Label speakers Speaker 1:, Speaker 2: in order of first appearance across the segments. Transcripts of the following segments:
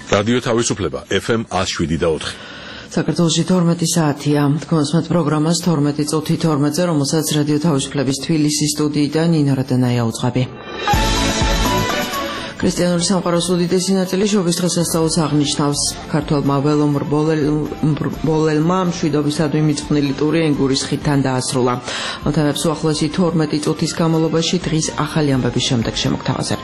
Speaker 1: რადიო თავისუფლება FM 107.4.
Speaker 2: საქართველოში 12 საათია. თქვენს პროგრამას 12 წუთი 12-ზე, რომელსაც რადიო თავისუფლების თბილისის სტუდიიდან ნინა რადანაია უძღვები. ქრისტიანული სამყაროს უდიდესი ნაწილი შობის დღესასწაულს აღნიშნავს. ქართველმა ველომრბოლელმა მშვიდობისადმი მიწყვნილი ტური ენგურის ხიდთან დაასრულა. ამ თემებს უახლოესი 12 წუთის განმავლობაში დღის ახალი ამბების შემდეგ შემოგთავაზებთ.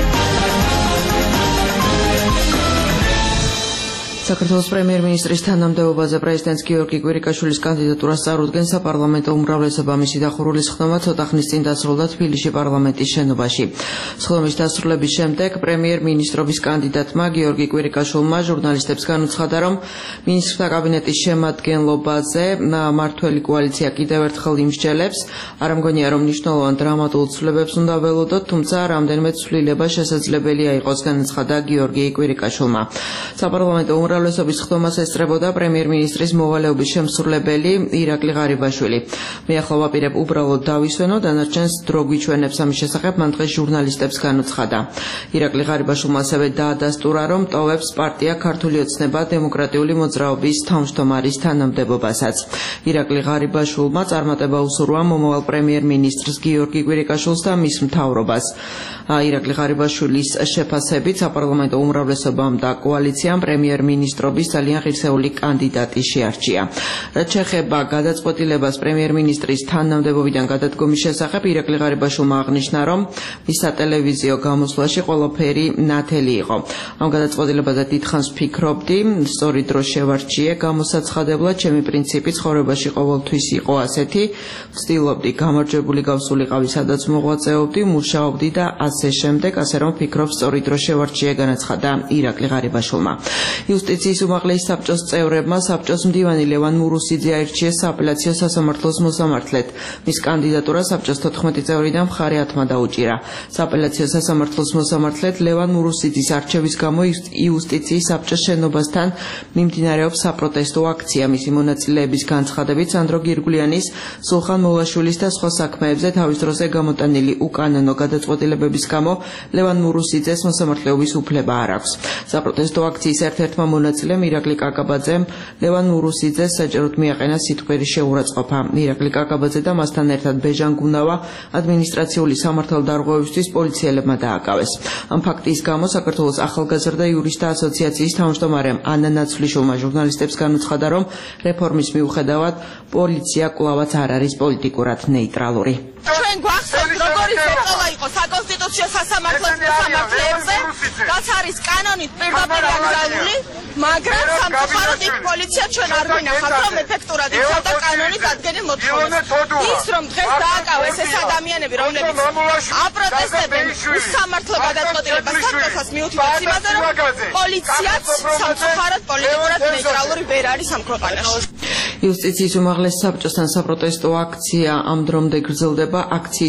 Speaker 2: საქართველოს პრემიერ-მინისტრის თანამდებობაზე პრეზიდენტ გიორგი კვირიკაშვილის კანდიდატურას წარუდგენს საპარლამენტო უმრავლესობა. მისი დახურულის ხდომა ცოტა ხნის წინ დასრულდა თბილისში პარლამენტის შენობაში. სხდომის დასრულების შემდეგ პრემიერ-მინისტრობის კანდიდატმა გიორგი კვირიკაშვილმა ჟურნალისტებს განუცხადა, რომ მინისტრთა კაბინეტის შემადგენლობაზე მმართველი კოალიცია კიდევ ერთხელ იმსჯელებს. არ მგონია, რომ მნიშვნელოვან დრამატულ ცვლილებებს უნდა ველოდოთ, თუმცა რამდენიმე ცვლილება შესაძლებელია იყოს, განაცხადა გიორგი კვირიკაშვილმა. საპარლამენტო უმრავლესობის ხდომას ესწრებოდა პრემიერ-მინისტრის მოვალეობის შემსრულებელი ირაკლი ღარიბაშვილი. მე ახლა ვაპირებ უბრალოდ დავისვენო, დანარჩენს დრო გვიჩვენებს. ამის შესახებ მან დღეს ჟურნალისტებს განუცხადა. ირაკლი ღარიბაშვილმა ასევე დაადასტურა, რომ ტოვებს პარტია ქართული ოცნება დემოკრატიული მოძრაობის თავმჯდომარის თანამდებობასაც. ირაკლი ღარიბაშვილმა წარმატება უსურვა მომავალ პრემიერ-მინისტრს გიორგი კვირიკაშვილს და მის მთავრობას. ირაკლი ღარიბაშვილის შეფასებით საპარლამენტო უმრავლესობამ და კოალიციამ პრემიერ-მინისტრობის ძალიან ღირსეული კანდიდატი შეარჩია. რაც შეეხება გადაწყვეტილებას პრემიერ-მინისტრის თანამდებობიდან გადადგომის შესახებ, ირაკლი ღარიბაშვილმა აღნიშნა, რომ მის სატელევიზიო გამოსვლაში ყველაფერი ნათელი იყო. ამ გადაწყვეტილებაზე დიდხანს ვფიქრობდი, სწორი დრო შევარჩიე, გამოსაცხადებლად ჩემი პრინციპი ცხოვრებაში ყოველთვის იყო ასეთი, ვცდილობდი გამარჯვებული გავსულიყავი, სადაც მოღვაწეობდი, მუშაობდი და ასე შემდეგ, ასე რომ ვფიქრობ, სწორი დრო შევარჩიე, განაცხადა ირაკლი ღარიბაშვილმა. იუსტიციის უმაღლესი საბჭოს წევრებმა საბჭოს მდივანი ლევან მურუსიძე აირჩიეს სააპელაციო სასამართლოს მოსამართლედ. მის კანდიდატურას საბჭოს 14 წევრიდან მხარე 10-მა დაუჭირა. სააპელაციო სასამართლოს მოსამართლედ ლევან მურუსიძის არჩევის გამო იუსტიციის საბჭოს შენობასთან მიმდინარეობს საპროტესტო აქცია. მისი მონაწილეების განცხადებით, სანდრო გირგვლიანის, სულხან მოლაშვილის და სხვა საქმეებზე თავის დროზე გამოტანილი უკანონო გადაწყვეტილებების გამო ლევან მურუსიძეს მოსამართლეობის უფლება არ აქვს. საპროტესტო აქციის ერთ-ერთმა მონაწილემ ირაკლი კაკაბაძემ ლევან მურუსიძეს საჯაროდ მიაყენა სიტყვიერი შეურაცხყოფა. ირაკლი კაკაბაძე და მასთან ერთად ბეჟან გუნავა ადმინისტრაციული სამართალდარღვევისთვის პოლიციელებმა დააკავეს. ამ ფაქტის გამო საქართველოს ახალგაზრდა იურისტთა ასოციაციის თავმჯდომარემ ანა ნაცვლიშვილმა ჟურნალისტებს განუცხადა, რომ რეფორმის მიუხედავად პოლიცია კვლავაც არ არის პოლიტიკურად ნეიტრალური.
Speaker 3: ჩვენ გვახსოვს, როგორი ზეწოლა იყო საკონსტიტუციო სასამართლოს მოსამართლეებზე, რაც არის კანონით პირდაპირ აკრძალული, მაგრამ სამწუხაროდ იქ პოლიცია ჩვენ არ გვინახავთ, რომ ეფექტურად იცავდა კანონის ადგენილ მოთხოვნას. ის რომ დღეს დააკავეს ეს ადამიანები, რომლებიც აპროტესტებენ უსამართლო გადაწყვეტილებას საბჭოს მიუთითებს იმაზე, რომ პოლიციაც სამწუხაროდ პოლიტიკურად ნეიტრალური ვერ არის ამ ქვეყანაში.
Speaker 2: იუსტიციის უმაღლეს საბჭოსთან საპროტესტო აქცია ამ დრომდე გრძელდება.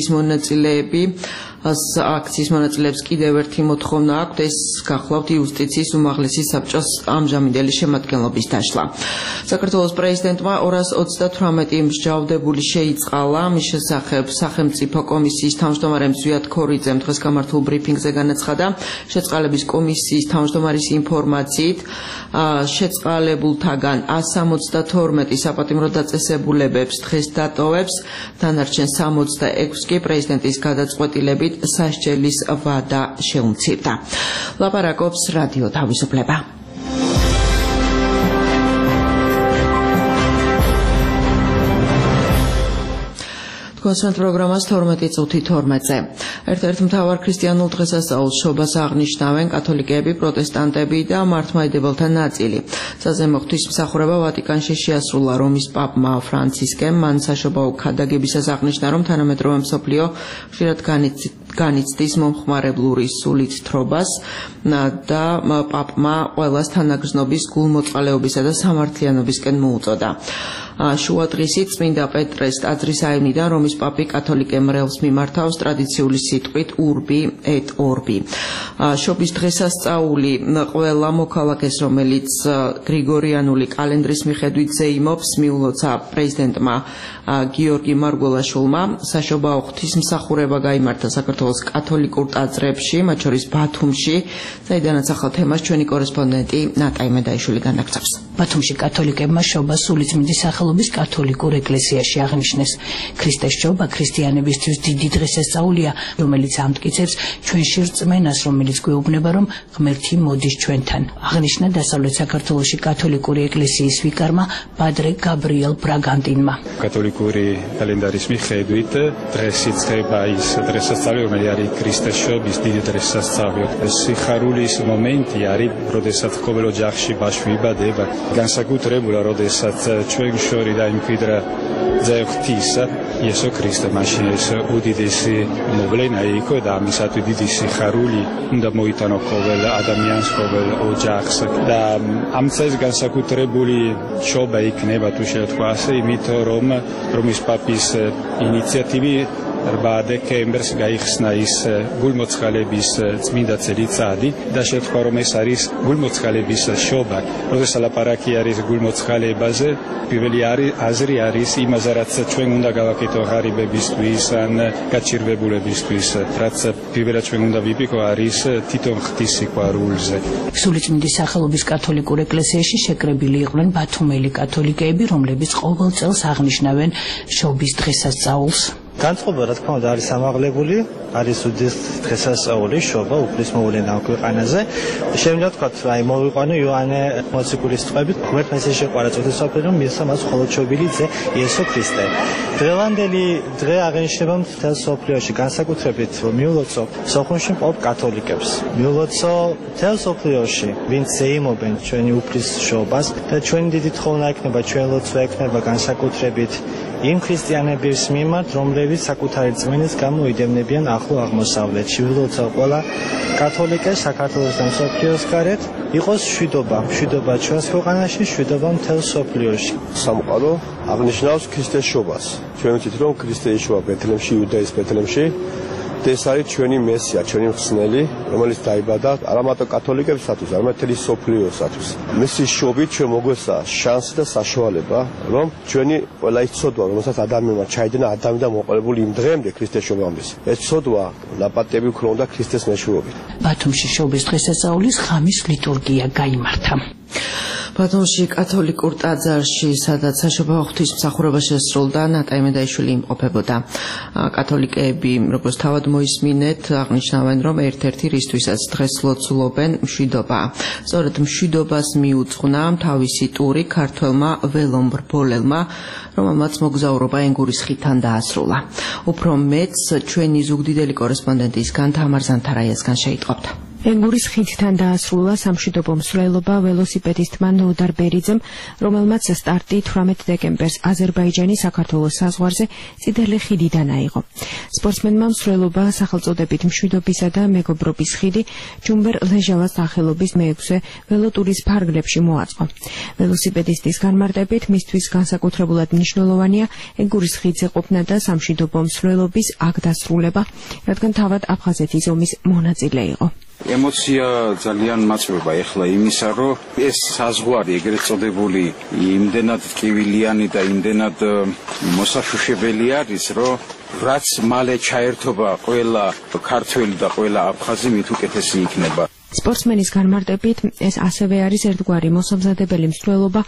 Speaker 2: აქციის მონაწილეებს კიდევ ერთი მოთხოვნა აქვთ, ეს გახლავთ იუსტიციის უმაღლესი საბჭოს ამჟამინდელი შემადგენლობის დაშლა. საქართველოს პრეზიდენტმა 238 მსჯავრდებული შეიწყალა. მის შესახებ სახელმწიფო კომისიის თავმჯდომარემ ზვიად ქორიძემ დღეს გამართულ ბრიფინგზე განაცხადა, შეწყალების კომისიის თავმჯდომარის ინფორმაციით შეწყალებულთაგან 172 საპატიმრო დაწესებულებებს დღეს დატოვებს, დანარჩენ 66 კი პრეზიდენტის გადაწყვეტილებით სასჯელის ვადა შეუმცირდა. ლაპარაკობს რადიო თავისუფლება. კონსერტ პროგრამას 12 წუთი 12-ზე. ერთ-ერთ მთავარ ქრისტიანულ დღესასწაულს შობას აღნიშნავენ კათოლიკეები, პროტესტანტები და მართლმადიდებელთა ნაწილი. საზემო ღვთისმსახურება ვატიკანში შეასრულა რომის პაპმა ფრანცისკემ. მან საშობაო ქადაგებისას აღნიშნა, რომ თანამედროვე მსოფლიო ხშირად განიცდის მომხმარებლური სულით თრობას და პაპმა ყველას თანაგრძნობის, გულმოწყალეობისა და სამართლიანობისკენ მოუწოდა. შუა დღისით წმინდა პეტრეს ტაძრის აივნიდან რომის პაპი კათოლიკე მრევლს მიმართავს ტრადიციული სიტყვით urbi et orbi. შობის დღესასწაული ყველა მოქალაქეს, რომელიც გრიგორიანული კალენდრის მიხედვით ზეიმობს, მიულოცა პრეზიდენტმა გიორგი მარგველაშვილმა. საშობაო ღვთისმსახურება გაიმართა საქართველოს საქართველოს კათოლიკურ ტაძრებში, მათ შორის ბათუმში, საიდანაც ახალ თემას ჩვენი კორესპონდენტი ნატაი მედაიშვილი განაგრძობს.
Speaker 4: ბათუმში კათოლიკებმა შობა სულიწმინდის სახელობის კათოლიკურ ეკლესიაში აღნიშნეს. ქრისტეს შობა ქრისტიანებისთვის დიდი დღესასწაულია, რომელიც ამტკიცებს ჩვენში რწმენას, რომელიც გვეუბნება, რომ ღმერთი მოდის ჩვენთან. აღნიშნა დასავლეთ საქართველოში კათოლიკური ეკლესიის ვიკარმა პადრე გაბრიელ ბრაგანტინმა.
Speaker 5: კათოლიკური კალენდარის მიხედვით დღეს იწყება ის დღესასწაული, რომელიც არის ქრისტეს შობის დიდი დღესასწაული. სიხარულის მომენტი არის, როდესაც ყოველ ოჯახში ბავშვი იბადება. განსაკუთრებულად, როდესაც ჩვენ შორის დაიმკვიდრა ძე ღვთისა, იესო ქრისტე, მაშინ ეს უდიდესი მოვლენა იყო და ამისათვის დიდი სიხარული უნდა მოიტანო ყოველ ადამიანს, ყოველ ოჯახს და ამ წელს განსაკუთრებული შობა იქნება, თუ შევთქვა ასე, იმიტომ რომ რომის პაპის ინიციატივი 8 დეკემბერს გაიხსნა ის გულმოწყალების წმინდა წელიწადი და შევთქვა რომ ეს არის გულმოწყალების შობა. როდესაც ლაპარაკი არის გულმოწყალებაზე, პირველი აზრი არის იმაზე, რაც ჩვენ უნდა გავაკეთო ღარიბებისთვის ან გაჩირვებულებისთვის, რაც პირველად ჩვენ უნდა ვიპიკო არის თვითონ ღვთის სიყვარულზე.
Speaker 4: სულიწმინდის სახელობის კათოლიკურ ეკლესიაში შეკრებილი იყვნენ ბათუმელი კათოლიკეები, რომლებიც ყოველ წელს აღნიშნავენ შობის დღესასწაულს.
Speaker 6: განწყობა რა თქმა უნდა არის ამაღლებული, არის უდიდეს დღესასწაული შობა უფლის მოვლენა ქვეყანაზე. შემიძლია თქვა, აი მოვიყვანო იოანე მოციქულის წყობით, ღმერთმა ისე შეყვარა წუთისაფერი, რომ მისცა მას მხოლოდ შობილი ძე იესო ქრისტე. დღევანდელი დღე აღინიშნება მთელ სოფლიოში, განსაკუთრებით მიულოცო სოხუმში მყოფ კათოლიკებს. მიულოცო მთელ სოფლიოში, ვინც ეიმობენ ჩვენი უფლის შობას და ჩვენი დიდი თხოვნა იქნება, ჩვენ ლოცვა იქნება განსაკუთრებით იმ ქრისტიანების მიმართ, რომლებიც საკუთარი რწმენის გამო იდევნებიან ახლო აღმოსავლეთში. ვილოცავ ყველა კათოლიკეს საქართველოს და მსოფლიოს გარეთ, იყოს მშვიდობა ჩვენს ქვეყანაში, მშვიდობა მთელ მსოფლიოში.
Speaker 7: სამყარო აღნიშნავს ქრისტეს შობას. ჩვენ ვიცით, რომ ქრისტე იშოვა ბეთლემში, იუდეის ბეთლემში. ეს არის ჩვენი მესია, ჩვენი მხსნელი, რომელიც დაიბადა არა მარტო კათოლიკებისათვის, არამედ მთელი სოფლიოსათვის. მისი შობით ჩვენ მოგვესა შანსი და საშუალება, რომ ჩვენი ყველა ის ცოდვა, რომელსაც ადამიანმა ჩაიდინა ადამიანთან მოყოლებული იმ დღემდე ქრისტეს შობამდე. ეს ცოდვა ლაპატები ქრონდა ქრისტეს მეშვეობით.
Speaker 4: ბათუმში შობის დღესასწაულის ღამის ლიტურგია გაიმართა.
Speaker 2: ბათუმში კათოლიკურ ტაძარში, სადაც საშობაო ღვთისმსახურება შესრულდა, ნატაი მედაიშვილი იმყოფებოდა. კათოლიკეები, როგორც თავად მოისმინეთ, აღნიშნავენ, რომ ერთ-ერთი რისთვისაც დღეს ლოცულობენ მშვიდობა. სწორედ მშვიდობას მიუძღვნა თავისი ტური ქართველმა ველომბრბოლელმა, რომელმაც მოგზაურობა ენგურის ხიდთან დაასრულა. უფრო მეც ჩვენი ზუგდიდელი კორესპონდენტისგან თამარ ზანთარაიასგან შეიტყობთ.
Speaker 8: ენგურის ხიდთან დაასრულა სამშვიდობო მსვლელობა ველოსიპედისტმა ნოდარ ბერიძემ, რომელმაც სტარტი 18 დეკემბერს აზერბაიჯანის საქართველოს საზღვარზე წითელი ხიდიდან აიღო. სპორტსმენმა მსვლელობა სახელწოდებით მშვიდობისა და მეგობრობის ხიდი ჯუმბერ ლეჟავას სახელობის მე-6 ველოტურის ფარგლებში მოაწყო. ველოსიპედისტის განმარტებით მისთვის განსაკუთრებულად მნიშვნელოვანია ენგურის ხიდზე ყოფნა და სამშვიდობო მსვლელობის აქ დასრულება, რადგან თავად აფხაზეთის ომის მონაწილე იყო.
Speaker 9: ემოცია ძალიან მაწვება ეხლა იმისა, რომ ეს საზღვარი ეგრეთ წოდებული იმდენად ტკივილიანი და იმდენად მოსაშუშებელი არის, რომ რაც მალე ჩაერთობა ყველა ქართველი და ყველა აფხაზი მით უკეთესი იქნება.
Speaker 8: სპორტსმენის განმარტებით ეს ასევე არის ერთგვარი მოსამზადებელი მსვლელობა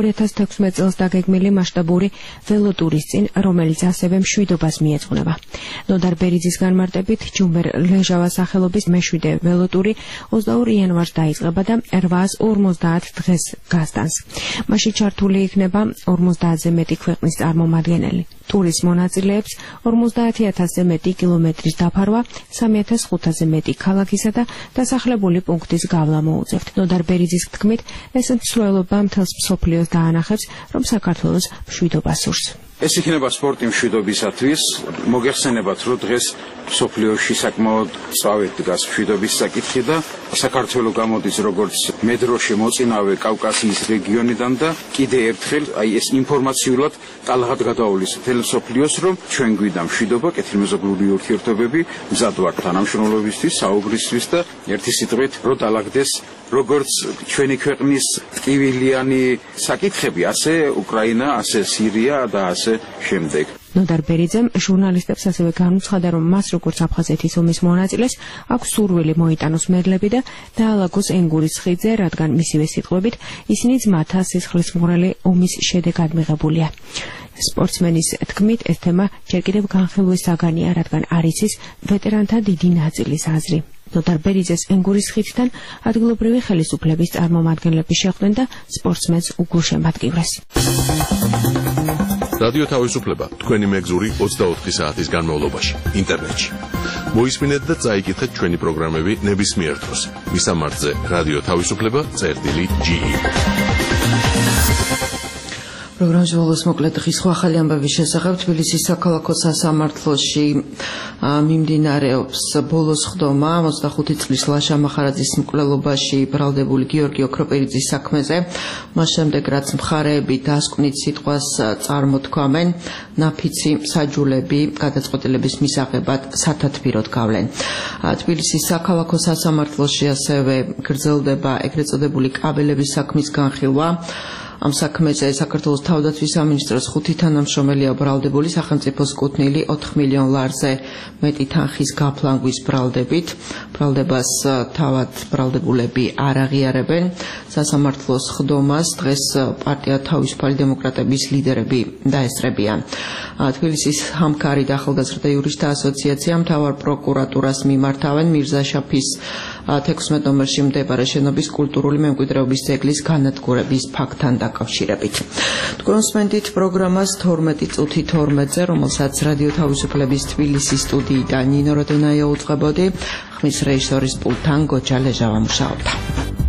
Speaker 8: 2016 წელს დაგეგმილი მასშტაბური ველოტურის წინ, რომელიც ასევე მშვიდობას მიეძღვნება. ნოდარ ბერიძის განმარტებით ჯუმბერ ლეჟავას სახელობის მე-7 ველოტური 22 იანვარს დაიწყება და 850 დღეს გასტანს. მასში ჩართული იქნება 50-ზე მეტი ქვეყნის წარმომადგენელი. ტურის მონაწილეებს 50,000-ზე მეტი კილომეტრის დაფარვა, 3,500-ზე მეტი ქალაქისა და დასახლებული პუნქტის გავლა მოუწევთ. ნოდარ ბერიძის თქმით, ეს მსვლელობა მთელს მსოფლიოს დაანახებს, რომ საქართველოს მშვიდობა სურს.
Speaker 9: ეს იქნება სპორტი მშვიდობისათვის. მოგეხსენებათ, რომ დღეს სოფლიოში საკმაოდ სწავეთ დგას მშვიდობის საკითხი და საქართველოს გამოდის როგორც მედროში მოწინავე კავკასიის რეგიონიდან და კიდე ერთხელ აი ეს ინფორმაციულად ტალღად გადაულის მთელ სოფლიოს, რომ ჩვენ გვიდა მშვიდობა, კეთილმეზობლური ურთიერთობები, მზად ვართ თანამშრომლობისთვის, საუბრისთვის და ერთი სიტყვით რომ დაალაგდეს როგორც ჩვენი ქვეყნის ტკივილიანი საკითხები, ასე უკრაინა, ასე სირია და ასე შემდეგ.
Speaker 8: ნოდარ ბერიძემ ჟურნალისტებს ასევე განუცხადა, რომ მას როგორც აფხაზეთის ომის მონაწილეს აქვს სურვილი მოიტანოს მერლები და დაალაგოს ენგურის ხიდზე, რადგან მისივე სიტყვებით ისინი ძმათა სისხლისმღვრელი ომის შედეგად მიღებულია. სპორტსმენის თქმით, ეს თემა ჯერ კიდევ განხილვის საგანია, რადგან არ იცის ვეტერანთა დიდი ნაწილის აზრი. ნოდარ ბერიძეს ენგურის ხიდთან ადგილობრივი ხელისუფლების წარმომადგენლები შეხვდნენ და სპორტსმენს უგულშემატკივრეს.
Speaker 1: რადიო თავისუფლება თქვენი მეგზური 24 საათის განმავლობაში ინტერნეტში. მოისმინეთ და წაიკითხეთ ჩვენი პროგრამები ნებისმიერ დროს. მისამართზე რადიო თავისუფლება.ge.
Speaker 2: პროგრამის ბოლოს მოკლედ სხვა ახალი ამბების შესახებ თბილისის საქალაქო სასამართლოში მიმდინარეობს ბოლოს ხდომა 25 წლის ლაშა მახარაძის მკვლელობაში ბრალდებული გიორგი ოქროპერიძის საქმეზე. მას შემდეგ რაც მხარეები დასკვნით სიტყვას წარმოთქვამენ, ნაფიცი საჯულები გადაწყვეტილების მისაღებად სათათბიროდ გავლენ. თბილისის საქალაქო სასამართლოში ასევე გრძელდება ეგრეთ წოდებული კაბელების საქმის განხილვა. ამ საქმეზე საქართველოს თავდაცვის სამინისტროს 5 თანამშრომელია ბრალდებული სახელმწიფოს კუთვნილი 4 მილიონ ლარზე მეტი თანხის გაფლანგვის ბრალდებით. ბრალდებას თავად ბრალდებულები არ აღიარებენ. სასამართლოს ხდომას დღეს პარტია თავისუფალი დემოკრატების ლიდერები დაესწრებიან. თბილისის ჰამქარი და ახალგაზრდა იურისტთა ასოციაცია მთავარ პროკურატურას მიმართავენ მირზაშაფის 16 ნომერში მდებარე შენობის კულტურული მემკვიდრეობის ძეგლის განადგურების ფაქტთან დაკავშირებით. თქვენ სმენდით პროგრამას 12 წუთი 12-ზე, რომელსაც რადიო თავისუფლების თბილისის სტუდიიდან ნინო როდენაია უწყებოდი, ხმის რეჟისორის პულტთან გოჯა ლეჟავა მუშაობდა.